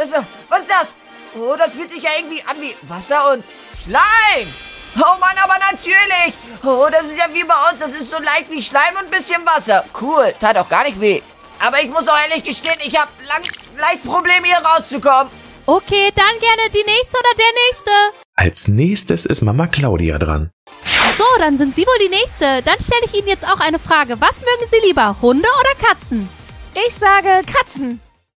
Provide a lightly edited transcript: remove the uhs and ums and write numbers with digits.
Was ist das? Oh, das fühlt sich ja irgendwie an wie Wasser und Schleim. Oh Mann, aber natürlich. Oh, das ist ja wie bei uns. Das ist so leicht wie Schleim und ein bisschen Wasser. Cool, tat auch gar nicht weh. Aber ich muss auch ehrlich gestehen, ich habe leicht Probleme, hier rauszukommen. Okay, dann gerne die nächste oder der nächste. Als nächstes ist Mama Claudia dran. So, dann sind Sie wohl die Nächste. Dann stelle ich Ihnen jetzt auch eine Frage. Was mögen Sie lieber, Hunde oder Katzen? Ich sage Katzen.